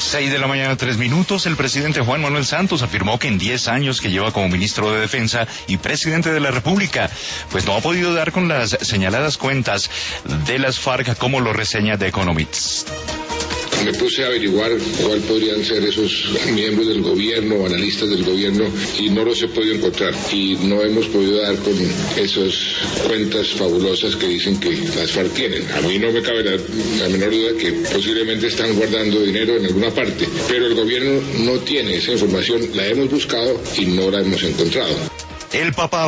6:03 a.m. El presidente Juan Manuel Santos afirmó que en 10 años que lleva como ministro de Defensa y presidente de la República, pues no ha podido dar con las señaladas cuentas de las FARC, como lo reseña The Economist. Me puse a averiguar cuál podrían ser esos miembros del gobierno o analistas del gobierno y no los he podido encontrar, y no hemos podido dar con esas cuentas fabulosas que dicen que las FARC tienen. A mí no me cabe la menor duda que posiblemente están guardando dinero en alguna parte, pero el gobierno no tiene esa información. La hemos buscado y no la hemos encontrado. El Papa